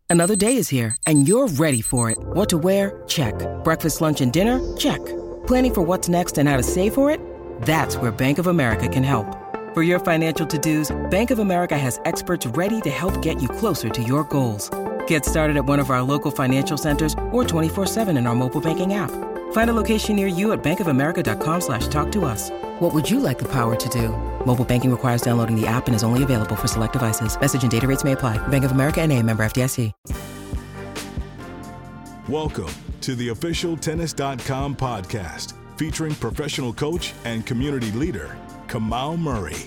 Another day is here, and you're ready for it. What to wear? Check. Breakfast, lunch, and dinner? Check. Planning for what's next and how to save for it? That's where Bank of America can help. For your financial to-dos, Bank of America has experts ready to help get you closer to your goals. Get started at one of our local financial centers or 24/7 in our mobile banking app. Find a location near you at bankofamerica.com/talktous. What would you like the power to do? Mobile banking requires downloading the app and is only available for select devices. Message and data rates may apply. Bank of America N.A., member FDIC. Welcome to the official Tennis.com podcast, featuring professional coach and community leader, Kamau Murray.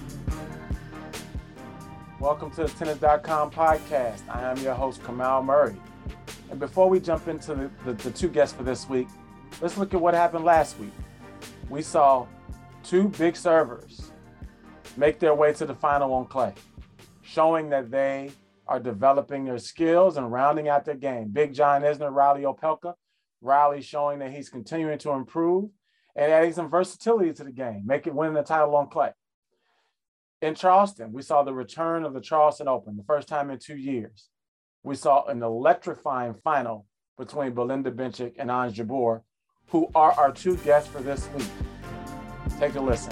Welcome to the Tennis.com podcast. I am your host, Kamau Murray. And before we jump into the two guests for this week, let's look at what happened last week. We saw two big servers make their way to the final on clay, showing that they are developing their skills and rounding out their game. Big John Isner, Reilly Opelka. Reilly showing that he's continuing to improve and adding some versatility to the game, winning the title on clay. In Charleston, we saw the return of the Charleston Open, the first time in 2 years. We saw an electrifying final between Belinda Bencic and Ons Jabeur, who are our two guests for this week. Take a listen.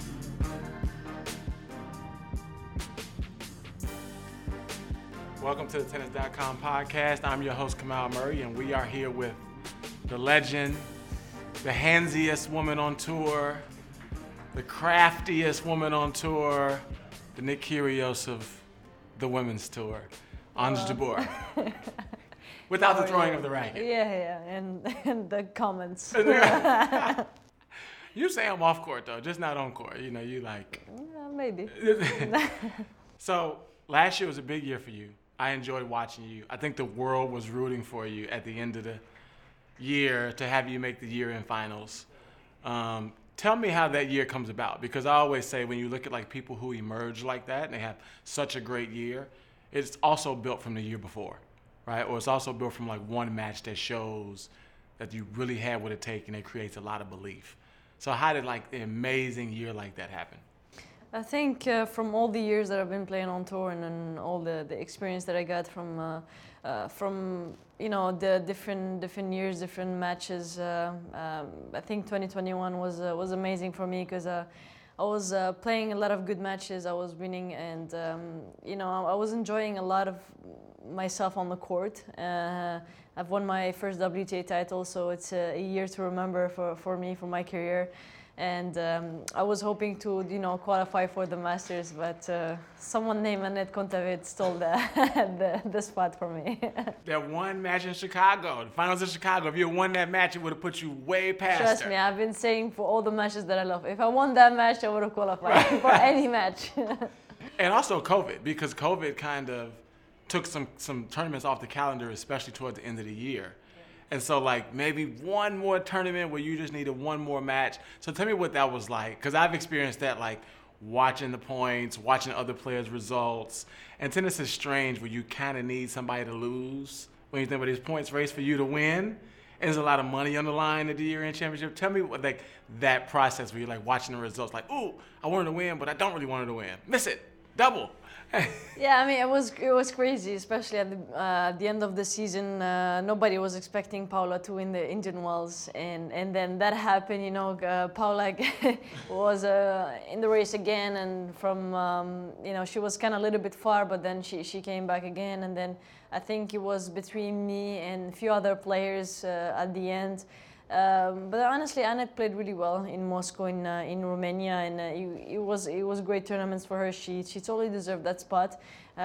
Welcome to the Tennis.com podcast. I'm your host, Kamau Murray, and we are here with the legend, the handsiest woman on tour, the craftiest woman on tour, the Nick Kyrgios of the women's tour, Ons Jabeur. Without the throwing of the racket. Yeah, and the comments. You say I'm off court though, just not on court. You know, you like. Yeah, maybe. So last year was a big year for you. I enjoyed watching you. I think the world was rooting for you at the end of the year to have you make the year-end finals. Tell me how that year comes about, because I always say when you look at like people who emerge like that and they have such a great year, it's also built from the year before, right? Or it's also built from like one match that shows that you really have what it takes, and it creates a lot of belief. So how did like an amazing year like that happen? I think from all the years that I've been playing on tour and all the experience that I got from you know the different years, different matches, I think 2021 was amazing for me because I was playing a lot of good matches. I was winning, and you know I was enjoying a lot of myself on the court. I've won my first WTA title, so it's a year to remember for me, for my career. And I was hoping to, you know, qualify for the Masters, but someone named Anett Kontaveit stole the spot for me. That one match in Chicago, the finals in Chicago, if you had won that match, it would have put you way past her. Trust me, I've been saying for all the matches that I love, if I won that match, I would have qualified for any match. And also COVID, because COVID kind of took some tournaments off the calendar, especially toward the end of the year. And so, like, maybe one more tournament where you just needed one more match. So tell me what that was like, because I've experienced that, like, watching the points, watching other players' results. And tennis is strange where you kind of need somebody to lose when you think about these points race for you to win. And there's a lot of money on the line at the year-end championship. Tell me what, like, that process where you're, like, watching the results, like, ooh, I wanted to win, but I don't really want her to win. Miss it. Double. Yeah, I mean, it was crazy, especially at the end of the season. Nobody was expecting Paula to win the Indian Wells, and then that happened. You know, Paula was in the race again, and from you know, she was kind of a little bit far, but then she came back again, and then I think it was between me and a few other players at the end. But honestly, Anett played really well in Moscow, in Romania, and it was great tournaments for her. She totally deserved that spot.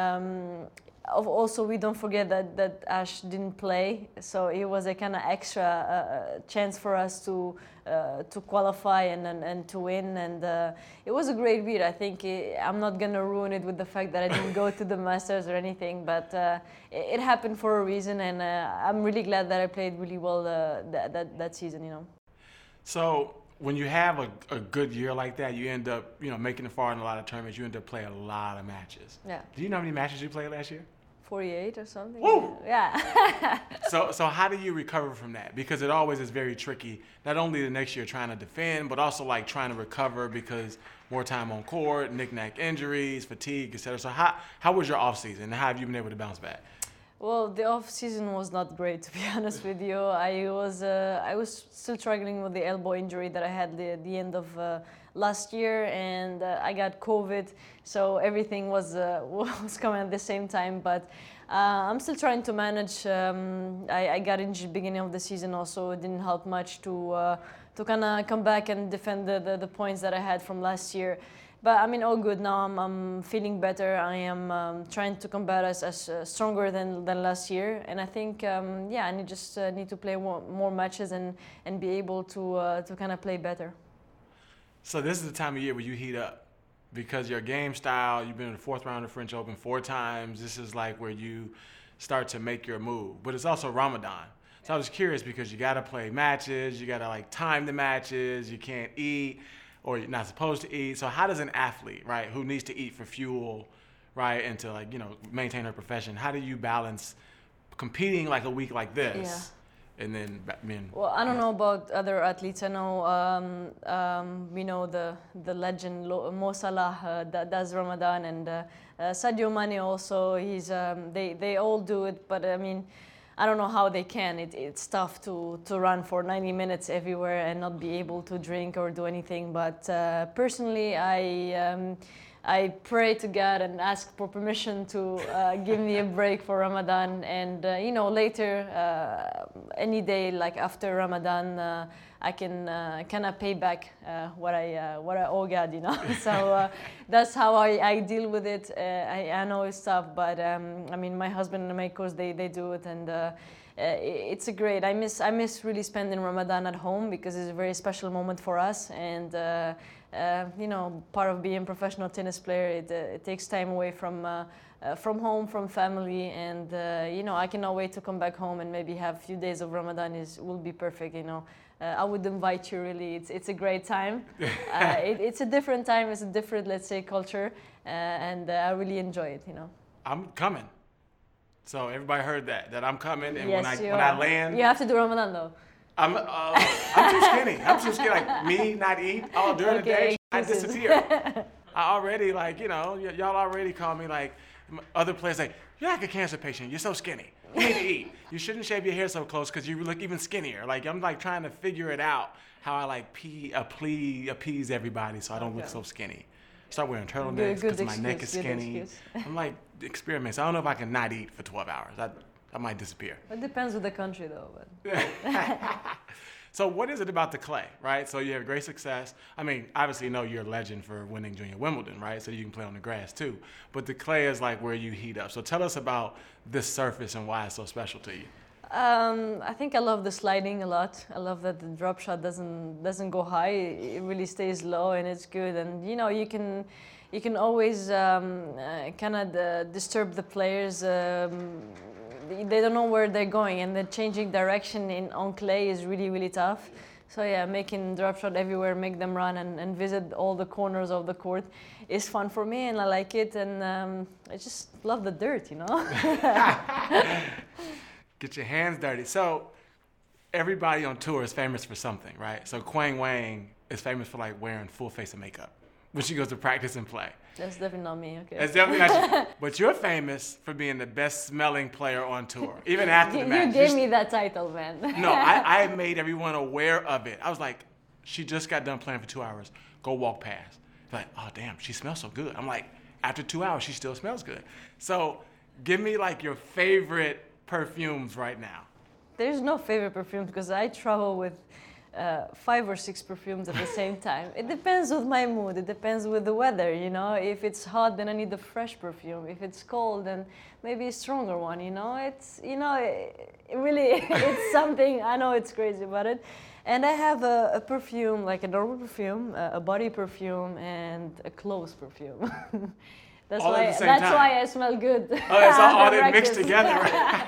Also, we don't forget that Ash didn't play, so it was a kind of extra chance for us to qualify and to win. And it was a great year. I think I'm not gonna ruin it with the fact that I didn't go to the Masters or anything, but it happened for a reason, and I'm really glad that I played really well that season. You know. So when you have a good year like that, you end up, you know, making it far in a lot of tournaments. You end up playing a lot of matches. Yeah. Do you know how many matches you played last year? 48 or something. Woo! Yeah. So how do you recover from that? Because it always is very tricky. Not only the next year trying to defend, but also like trying to recover because more time on court, knick-knack injuries, fatigue, etc. So how was your off season, and how have you been able to bounce back? Well, the off season was not great, to be honest with you. I was still struggling with the elbow injury that I had the end of last year, and I got COVID, so everything was was coming at the same time. But I'm still trying to manage. I got injured beginning of the season, also it didn't help much to kind of come back and defend the points that I had from last year. But I mean, all good now. I'm feeling better. I am trying to combat as stronger than last year, and I think I need to play more matches and be able to kind of play better. So this is the time of year where you heat up, because your game style. You've been in the fourth round of French Open 4 times. This is like where you start to make your move. But it's also Ramadan. So I was curious, because you got to play matches. You got to like time the matches. You can't eat, or you're not supposed to eat. So how does an athlete, right, who needs to eat for fuel, right, and to like, maintain her profession, how do you balance competing like a week like this, and then Well, I don't know about other athletes. I know the legend Mo Salah that does Ramadan, and Sadio Mane also. He's they all do it, but I mean, I don't know how they can. It's tough to run for 90 minutes everywhere and not be able to drink or do anything. But personally, I pray to God and ask for permission to give me a break for Ramadan. And later, any day like after Ramadan, I can kind of pay back what I owe God, So that's how I deal with it. I know it's tough, but I mean, my husband and my coach, they do it, and it's a great. I miss really spending Ramadan at home, because it's a very special moment for us, and part of being a professional tennis player, it takes time away from home, from family, and I cannot wait to come back home and maybe have a few days of Ramadan. Will be perfect, I would invite you, really. It's a great time. It's a different time. It's a different, let's say, culture, and I really enjoy it. I'm coming. So everybody heard that I'm coming, and yes, when I land, you have to do Ramadan though. I'm too skinny. I'm too skinny. Like me, not eat all during the day. I disappear. I already y'all already call me like other players like, you're like a cancer patient. You're so skinny. You need to eat. You shouldn't shave your hair so close, because you look even skinnier. Like I'm like trying to figure it out how I like appease everybody so I don't look so skinny. Start wearing turtlenecks because my neck is skinny. I'm like experiments. I don't know if I can not eat for 12 hours. I might disappear. It depends with the country though. But. So what is it about the clay, right? So you have great success. I mean, obviously, you're a legend for winning Junior Wimbledon, right? So you can play on the grass too. But the clay is like where you heat up. So tell us about this surface and why it's so special to you. I think I love the sliding a lot. I love that the drop shot doesn't go high. It really stays low, and it's good. And you can always kind of disturb the players. They don't know where they're going, and the changing direction on clay is really, really tough. So yeah, making drop shot everywhere, make them run and visit all the corners of the court is fun for me, and I like it, and I just love the dirt, Get your hands dirty. So everybody on tour is famous for something, right? So Quang Wang is famous for like wearing full face of makeup when she goes to practice and play. That's definitely not me, okay. That's definitely not you. But you're famous for being the best smelling player on tour, even after the match. You gave me that title, man. No, I made everyone aware of it. I was like, she just got done playing for 2 hours. Go walk past. Like, oh, damn, she smells so good. I'm like, after 2 hours, she still smells good. So give me like your favorite perfumes right now. There's no favorite perfume, because I travel with 5 or 6 perfumes at the same time. It depends with my mood. It depends with the weather, If it's hot, then I need a fresh perfume. If it's cold, then maybe a stronger one, It's, it really, it's something. I know it's crazy about it. And I have a perfume, like a normal perfume, a body perfume, and a clothes perfume. That's all why. That's why I smell good. Oh, it's all they mixed together, right?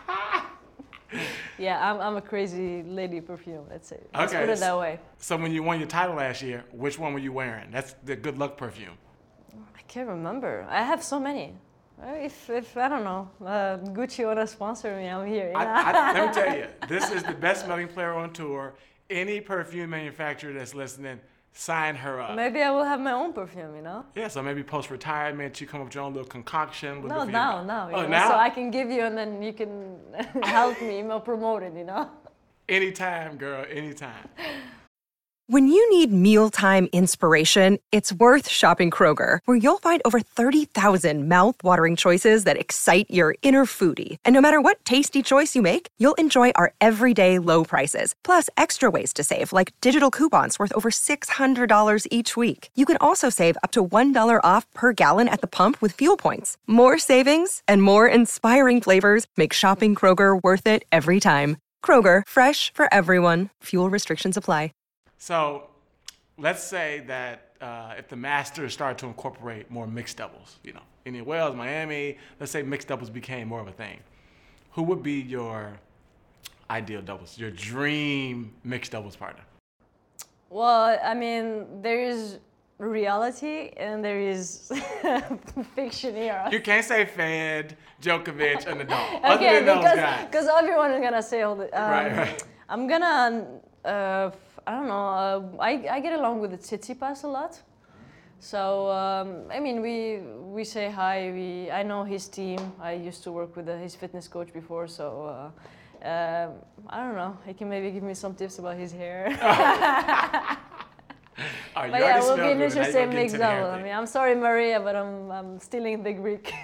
Yeah, I'm a crazy lady perfume, let's say. Let's Okay. put it that way. So when you won your title last year, which one were you wearing? That's the Good Luck perfume. I can't remember. I have so many. If I don't know, Gucci wanna sponsor me, I'm here. Let me tell you, this is the best smelling player on tour. Any perfume manufacturer that's listening, sign her up. Maybe I will have my own perfume, you know? Yeah, so maybe post-retirement, you come up with your own little concoction. No, now. Oh, know? now? So I can give you and then you can help me promote it, you know? Anytime, girl, anytime. When you need mealtime inspiration, it's worth shopping Kroger, where you'll find over 30,000 mouth-watering choices that excite your inner foodie. And no matter what tasty choice you make, you'll enjoy our everyday low prices, plus extra ways to save, like digital coupons worth over $600 each week. You can also save up to $1 off per gallon at the pump with fuel points. More savings and more inspiring flavors make shopping Kroger worth it every time. Kroger, fresh for everyone. Fuel restrictions apply. So let's say that if the Masters started to incorporate more mixed doubles, you know, Indian Wells, Miami, let's say mixed doubles became more of a thing. Who would be your ideal doubles, your dream mixed doubles partner? Well, I mean, there is reality and there is fiction here. You can't say Fed, Djokovic, and Nadal. Okay, other than those guys. Because everyone is gonna say all the. Right. I'm gonna. I don't know. I get along with the Tsitsipas a lot. So I mean, we say hi. I know his team. I used to work with his fitness coach before. So I don't know. He can maybe give me some tips about his hair. But yeah, it will be an interesting mix double. I mean, I'm sorry, Maria, but I'm stealing the Greek.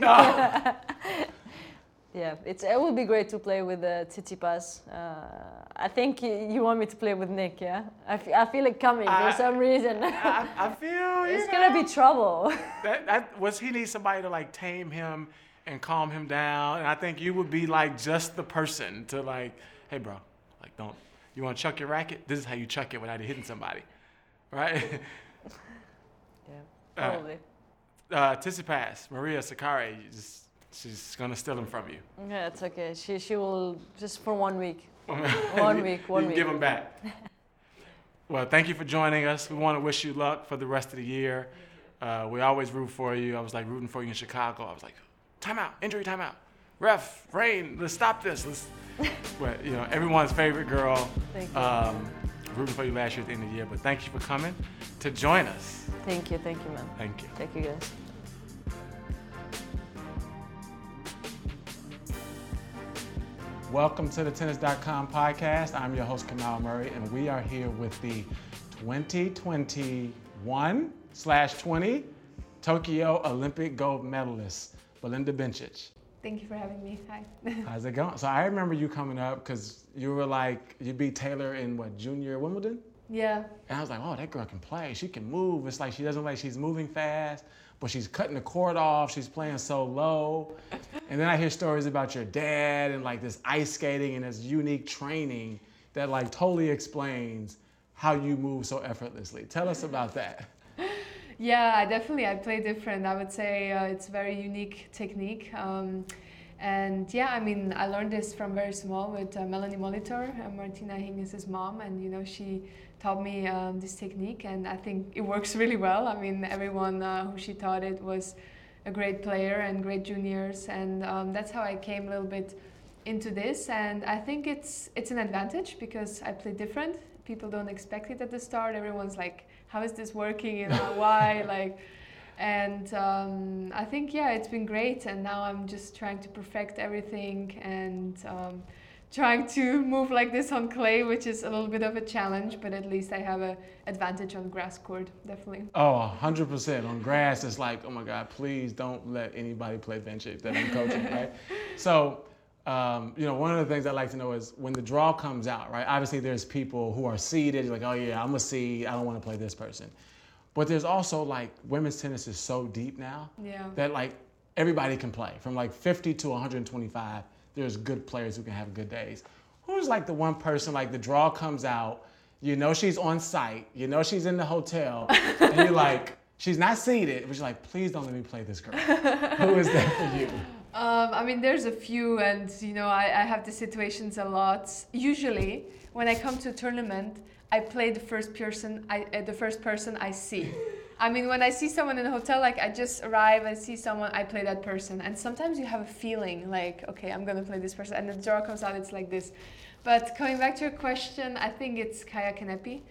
Yeah, it would be great to play with Tsitsipas. I think you want me to play with Nick, yeah? I feel it coming for some reason. I feel it's gonna be trouble. He needs somebody to like tame him and calm him down, and I think you would be like just the person to like, hey bro, like you want to chuck your racket? This is how you chuck it without hitting somebody, right? Yeah, probably. Tsitsipas, Maria Sakkari, she's gonna steal him from you. Yeah, it's okay. She will just for 1 week. One week. Give him back. Well, thank you for joining us. We want to wish you luck for the rest of the year. We always root for you. I was like rooting for you in Chicago. I was like, timeout, injury timeout. Ref, rain, let's stop this. But you know, everyone's favorite girl. Thank you. Rooting for you last year at the end of the year. But thank you for coming to join us. Thank you, man. Thank you. Thank you, guys. Welcome to the Tennis.com podcast. I'm your host, Kamau Murray, and we are here with the 2021/20 Tokyo Olympic gold medalist, Belinda Bencic. Thank you for having me. Hi. How's it going? So I remember you coming up because you were like, you beat Taylor in junior Wimbledon? Yeah. And I was like, oh, that girl can play. She can move. It's like she doesn't like she's moving fast, but she's cutting the court off. She's playing so low. And then I hear stories about your dad and like this ice skating and this unique training that like totally explains how you move so effortlessly. Tell us about that. Yeah, I play different. I would say it's a very unique technique. And yeah, I mean, I learned this from very small with Melanie Molitor. Martina Hingis is his mom, and you know, she taught me this technique, and I think it works really well. I mean, everyone who she taught it was a great player and great juniors, and that's how I came a little bit into this. And I think it's an advantage because I play different. People don't expect it at the start. Everyone's like, how is this working? You know, why? And I think, yeah, it's been great. And now I'm just trying to perfect everything and trying to move like this on clay, which is a little bit of a challenge, but at least I have an advantage on grass court, definitely. Oh, 100%. On grass, it's like, oh my God, please don't let anybody play Bencic that I'm coaching, right? So, you know, one of the things I like to know is when the draw comes out, right? Obviously, there's people who are seeded, like, oh yeah, I'm a seed, I don't want to play this person. But there's also like women's tennis is so deep now that like everybody can play. From like 50 to 125, there's good players who can have good days. Who's like the one person, like the draw comes out, you know she's on site, you know she's in the hotel, and you're like, she's not seated, but you're like, please don't let me play this girl. Who is that for you? I mean, there's a few, and you know, I have the situations a lot. Usually, when I come to a tournament, I play the first person I see. I mean, when I see someone in a hotel, like I just arrive, I see someone, I play that person. And sometimes you have a feeling like, okay, I'm gonna play this person, and the draw comes out, it's like this. But coming back to your question, I think it's Kaia Kanepi.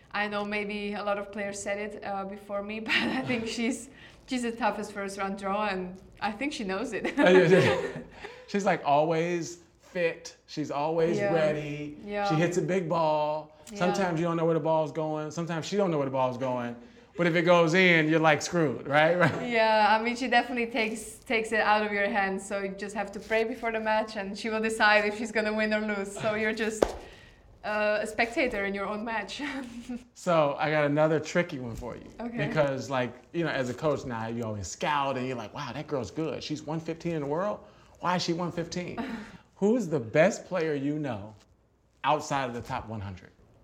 I know maybe a lot of players said it before me, but I think she's the toughest first round draw, and I think she knows it. She's like always fit. She's always ready. Yeah. She hits a big ball. Sometimes you don't know where the ball's going. Sometimes she don't know where the ball's going. But if it goes in, you're like screwed, right? Yeah, I mean, she definitely takes it out of your hands. So you just have to pray before the match, and she will decide if she's gonna win or lose. So you're just a spectator in your own match. So I got another tricky one for you. Okay. Because like, you know, as a coach now, you always scout and you're like, wow, that girl's good. She's 115 in the world. Why is she 115? Who's the best player you know outside of the top 100?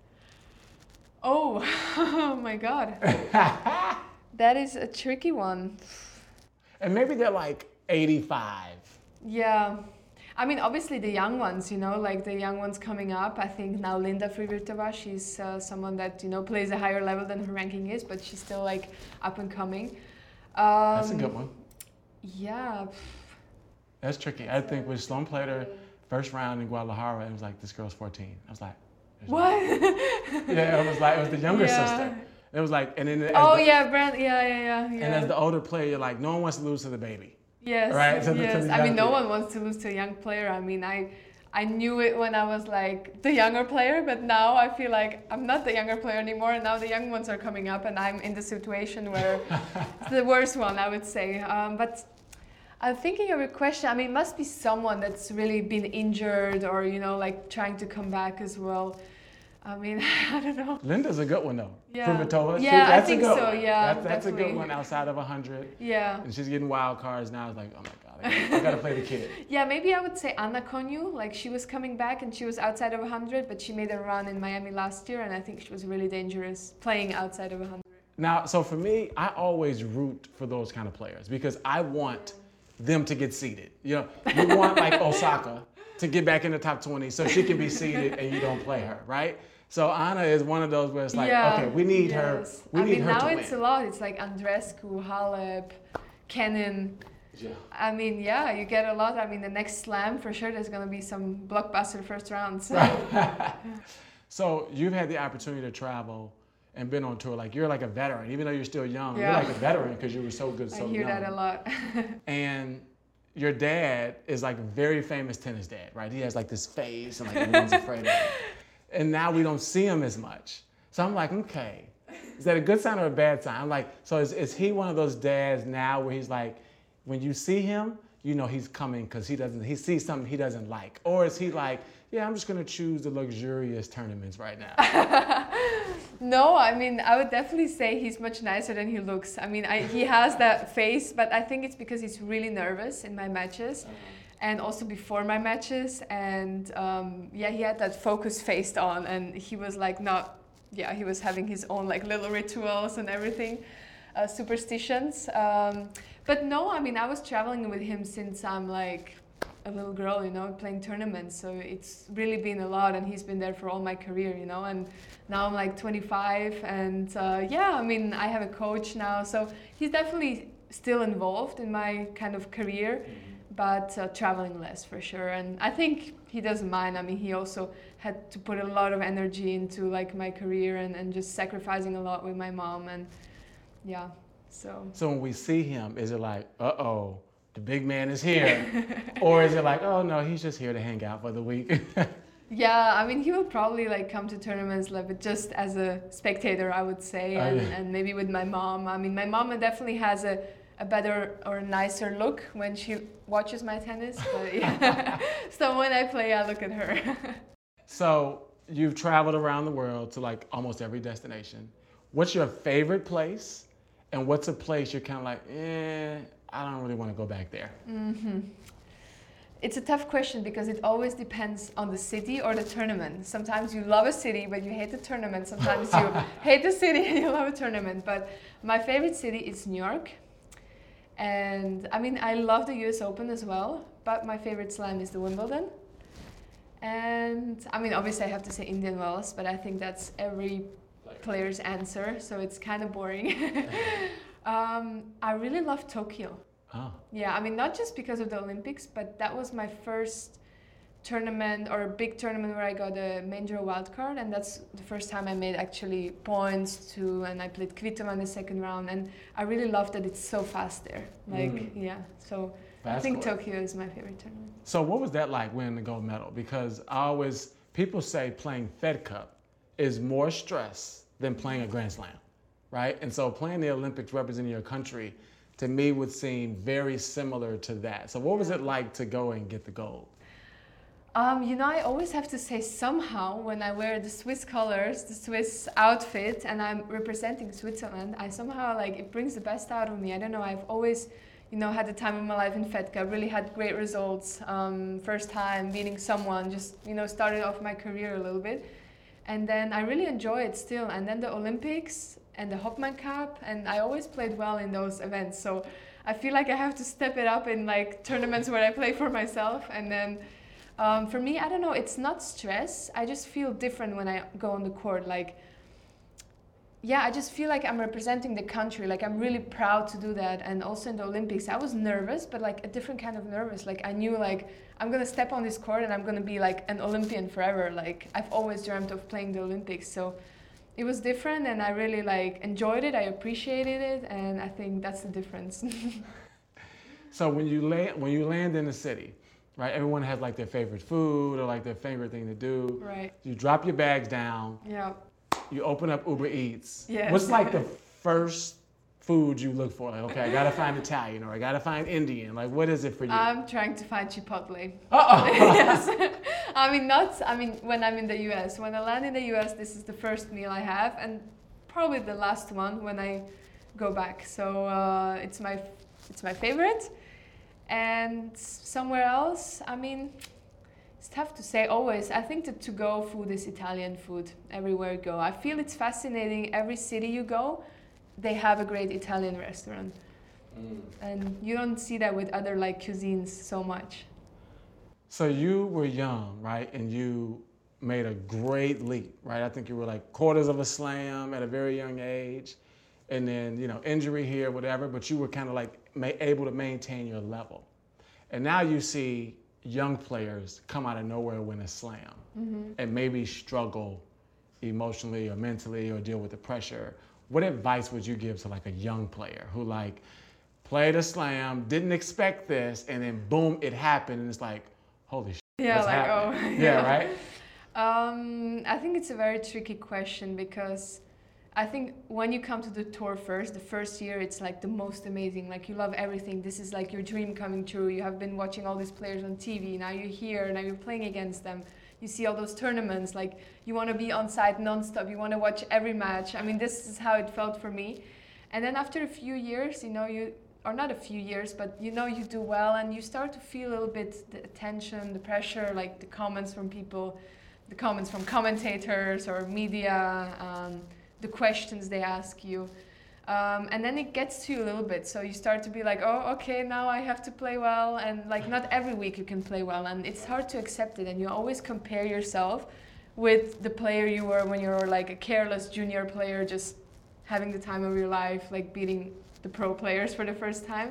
Oh my God. That is a tricky one. And maybe they're like 85. Yeah. I mean, obviously the young ones, you know, like the young ones coming up. I think now Linda Frivirtova, she's someone that, you know, plays a higher level than her ranking is, but she's still like up and coming. That's a good one. Yeah. That's tricky. I think when Sloane played her first round in Guadalajara, it was like, this girl's 14. I was like, what? Yeah, it was the younger sister. It was like, and then Brand, yeah. And as the older player, you're like, no one wants to lose to the baby. Yes, right? yes. I mean, no one wants to lose to a young player. I mean, I knew it when I was like the younger player, but now I feel like I'm not the younger player anymore, and now the young ones are coming up, and I'm in the situation where it's the worst one, I would say. But I'm thinking of a question. I mean, it must be someone that's really been injured or, you know, like trying to come back as well. I mean, I don't know. Linda's a good one, though. Yeah. Frivirtova. Yeah, I think so. Yeah, that's a good one outside of 100. Yeah. And she's getting wild cards now. It's like, oh my God, I gotta play the kid. Yeah, maybe I would say Anna Konyu. Like, she was coming back and she was outside of 100, but she made a run in Miami last year, and I think she was really dangerous playing outside of 100. Now, so for me, I always root for those kind of players because I want them to get seeded. You know, you want like Osaka to get back in the top 20 so she can be seeded and you don't play her, right? So Anna is one of those where it's like, okay, we need her. We need her to win. Now it's a lot. It's like Andreescu, Halep, Kenin. Yeah. I mean, yeah, you get a lot. I mean, the next slam for sure. There's gonna be some blockbuster first rounds. So you've had the opportunity to travel and been on tour. Like you're like a veteran, even though you're still young. Yeah. You're like a veteran because you were so good, so young. I hear that a lot. And your dad is like a very famous tennis dad, right? He has like this face and like everyone's afraid of him. And now we don't see him as much. So I'm like, okay, is that a good sign or a bad sign? I'm like, so is he one of those dads now where he's like, when you see him, you know he's coming because he sees something he doesn't like? Or is he like, yeah, I'm just gonna choose the luxurious tournaments right now? No, I mean, I would definitely say he's much nicer than he looks. I mean, he has that face, but I think it's because he's really nervous in my matches. And also before my matches, and he had that focus face on, and he was like he was having his own like little rituals and everything, superstitions. But no, I mean, I was traveling with him since I'm like a little girl, you know, playing tournaments. So it's really been a lot, and he's been there for all my career, you know. And now I'm like 25, and I mean, I have a coach now, so he's definitely still involved in my kind of career. But traveling less for sure, and I think he doesn't mind. I mean, he also had to put a lot of energy into like my career and just sacrificing a lot with my mom, and so. So when we see him, is it like, uh-oh, the big man is here, or is it like, oh no, he's just here to hang out for the week? Yeah, I mean, he will probably like come to tournaments, like, but just as a spectator, I would say, and maybe with my mom. I mean, my mom definitely has a better or nicer look when she watches my tennis, but yeah. So when I play, I look at her. So you've traveled around the world to like almost every destination. What's your favorite place, and what's a place you're kind of like, I don't really want to go back there? Mm-hmm. It's a tough question because it always depends on the city or the tournament. Sometimes you love a city, but you hate the tournament. Sometimes you hate the city and you love a tournament. But my favorite city is New York. And I mean, I love the US Open as well, but my favorite slam is the Wimbledon. And I mean, obviously I have to say Indian Wells, but I think that's every player's answer, so it's kind of boring. I really love Tokyo. Oh. Yeah, I mean, not just because of the Olympics, but that was my first tournament or a big tournament where I got a main draw wild card, and that's the first time I made actually points too, and I played Kvitova in the second round, and I really love that it's so fast there. Like, so I think Tokyo is my favorite tournament. So what was that like winning the gold medal? Because people say playing Fed Cup is more stress than playing a Grand Slam, right? And so playing the Olympics representing your country, to me, would seem very similar to that. So what was it like to go and get the gold? I always have to say somehow when I wear the Swiss colors, the Swiss outfit, and I'm representing Switzerland, I somehow it brings the best out of me. I don't know, I've always, had the time of my life in Fed Cup, really had great results. First time beating someone, just, started off my career a little bit. And then I really enjoy it still. And then the Olympics and the Hopman Cup, and I always played well in those events. So I feel like I have to step it up in tournaments where I play for myself. And then for me, I don't know, it's not stress. I just feel different when I go on the court. I just feel like I'm representing the country. I'm really proud to do that. And also in the Olympics, I was nervous, but a different kind of nervous. I knew I'm gonna step on this court and I'm gonna be an Olympian forever. I've always dreamt of playing the Olympics. So it was different, and I really enjoyed it. I appreciated it, and I think that's the difference. So when you land in the city, right? Everyone has their favorite food or their favorite thing to do. Right. You drop your bags down. Yeah. You open up Uber Eats. Yes. What's the first food you look for? Okay, I gotta find Italian, or I gotta find Indian. What is it for you? I'm trying to find Chipotle. Uh-oh. Yes. When I'm in the US. When I land in the US, this is the first meal I have, and probably the last one when I go back. So it's my favorite. And somewhere else, it's tough to say always. I think the to-go food is Italian food everywhere you go. I feel it's fascinating. Every city you go, they have a great Italian restaurant. And you don't see that with other cuisines so much. So you were young, right? And you made a great leap, right? I think you were quarters of a slam at a very young age. And then, injury here, whatever, but you were kind of able to maintain your level. And now you see young players come out of nowhere, win a slam, and maybe struggle emotionally or mentally or deal with the pressure. What advice would you give to a young player who played a slam, didn't expect this, and then boom, it happened, and it's holy shit, what's happening? Yeah, right? I think it's a very tricky question, because I think when you come to the tour the first year, it's the most amazing. You love everything. This is your dream coming true. You have been watching all these players on TV. Now you're here. Now you're playing against them. You see all those tournaments. You want to be on site nonstop. You want to watch every match. This is how it felt for me. And then after a few years, or not a few years, but you do well, and you start to feel a little bit the attention, the pressure, the comments from people, the comments from commentators or media, the questions they ask you. And then it gets to you a little bit. So you start to be oh, okay, now I have to play well. And not every week you can play well. And it's hard to accept it. And you always compare yourself with the player you were when you were a careless junior player, just having the time of your life, beating the pro players for the first time.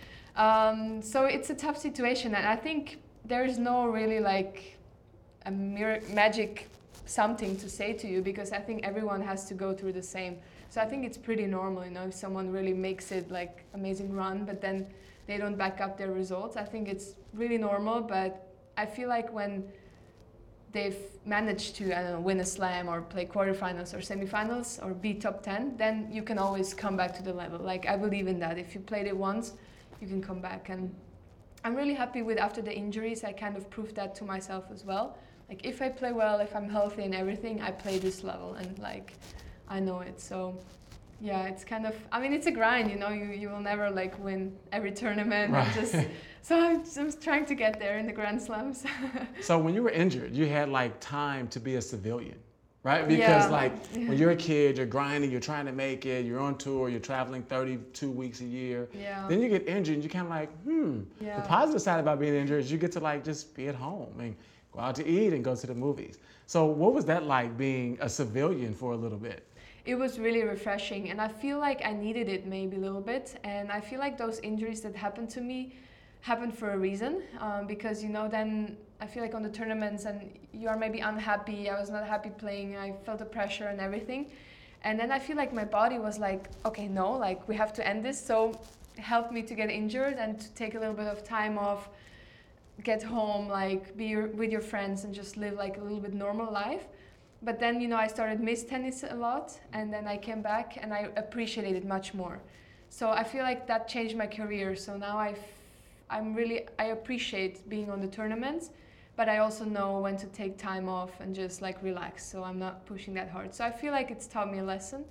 So it's a tough situation. And I think there is no really a magic something to say to you, because I think everyone has to go through the same. So I think it's pretty normal, if someone really makes it amazing run, but then they don't back up their results. I think it's really normal, but I feel when they've managed to, win a slam or play quarterfinals or semifinals or be top 10, then you can always come back to the level. I believe in that. If you played it once, you can come back. And I'm really happy with, after the injuries, I kind of proved that to myself as well. If I play well, if I'm healthy and everything, I play this level, and I know it. So yeah, it's kind of, it's a grind, you will never win every tournament. Right. So I'm just trying to get there in the Grand Slams. So when you were injured, you had time to be a civilian, right? Because when you're a kid, you're grinding, you're trying to make it, you're on tour, you're traveling 32 weeks a year. Yeah. Then you get injured and you're kind of Yeah. The positive side about being injured is you get to just be at home and go out to eat and go to the movies. So what was that like, being a civilian for a little bit? It was really refreshing, and I feel I needed it maybe a little bit. And I feel those injuries that happened to me happened for a reason, because then I feel like on the tournaments and you are maybe unhappy. I was not happy playing. I felt the pressure and everything. And then I feel like my body was like, okay, no, like we have to end this. So it helped me to get injured and to take a little bit of time off, get home, like be with your friends and just live like a little bit normal life. But then, I started miss tennis a lot, and then I came back and I appreciated it much more. So I feel like that changed my career. So now I appreciate being on the tournaments, but I also know when to take time off and just like relax. So I'm not pushing that hard. So I feel like it's taught me a lesson.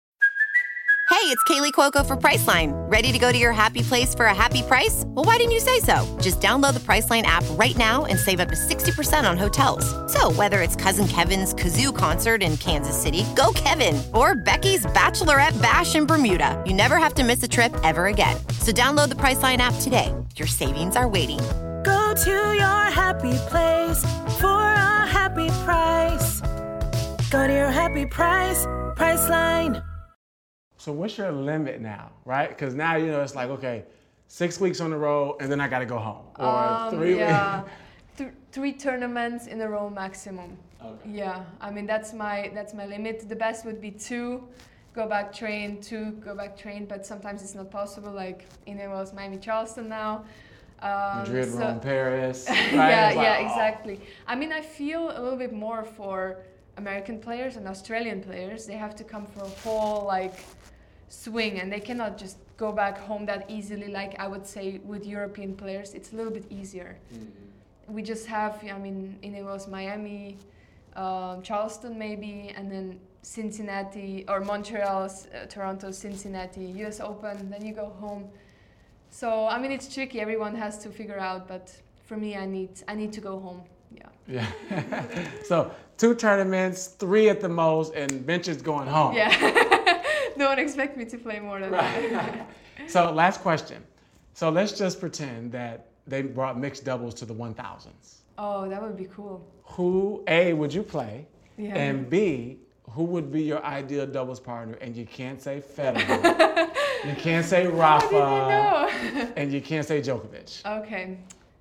Hey, it's Kaylee Cuoco for Priceline. Ready to go to your happy place for a happy price? Well, why didn't you say so? Just download the Priceline app right now and save up to 60% on hotels. So whether it's Cousin Kevin's Kazoo Concert in Kansas City, go Kevin, or Becky's Bachelorette Bash in Bermuda, you never have to miss a trip ever again. So download the Priceline app today. Your savings are waiting. Go to your happy place for a happy price. Go to your happy price, Priceline. So what's your limit now, right? Because now, it's like, okay, 6 weeks on the road and then I got to go home. Or 3 weeks. 3 tournaments in a row maximum. Okay. Yeah, I mean, that's my limit. The best would be 2, go back train, but sometimes it's not possible. Like in Wales, Miami, Charleston now. Madrid, Rome, Paris. Right? Exactly. I mean, I feel a little bit more for American players and Australian players. They have to come for a whole swing, and they cannot just go back home that easily. Like I would say with European players, it's a little bit easier. Mm-hmm. We just have, in it was Miami, Charleston maybe, and then Cincinnati or Montreal, Toronto, Cincinnati, US Open, then you go home. So I mean, it's tricky. Everyone has to figure out, but for me, I need to go home. Yeah. So 2 tournaments, 3 at the most, and Benches going home. Yeah. Don't expect me to play more than that. So last question. So let's just pretend that they brought mixed doubles to the 1000s. Oh, that would be cool. Who, A, would you play? Yeah. And B, who would be your ideal doubles partner? And you can't say Federer. You can't say Rafa. And you can't say Djokovic. Okay.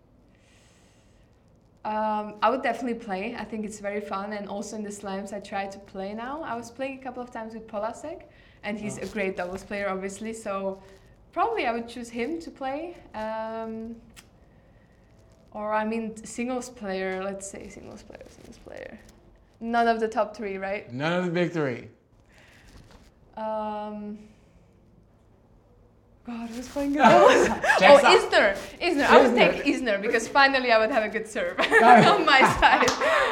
I would definitely play. I think it's very fun, and also in the slams I try to play now. I was playing a couple of times with Polasek, and he's a great doubles player, obviously. So probably I would choose him to play. Singles player. Let's say singles player. None of the top 3, right? None of the big 3. God, who's playing good doubles? Isner. I would take Isner because finally I would have a good serve on my side.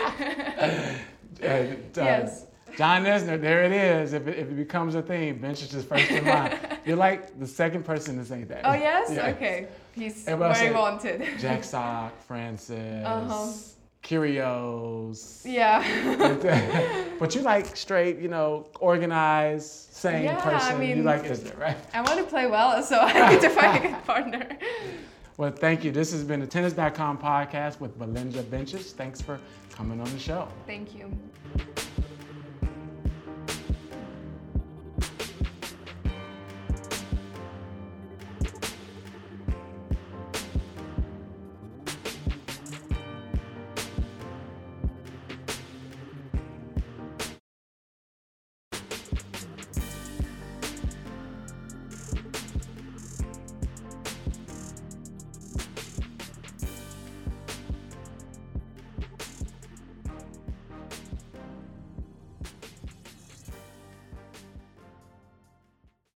Yes. John Isner, there it is. If it becomes a theme, Benches is first in line. You're like the second person to say that. Oh, yes? Okay. He's very wanted. Jack Sock, Francis, Kyrgios. Yeah. But you like straight, organized, sane person. You like Isner, right? I want to play well, so I need to find a good partner. Well, thank you. This has been the Tennis.com podcast with Belinda Benches. Thanks for coming on the show. Thank you.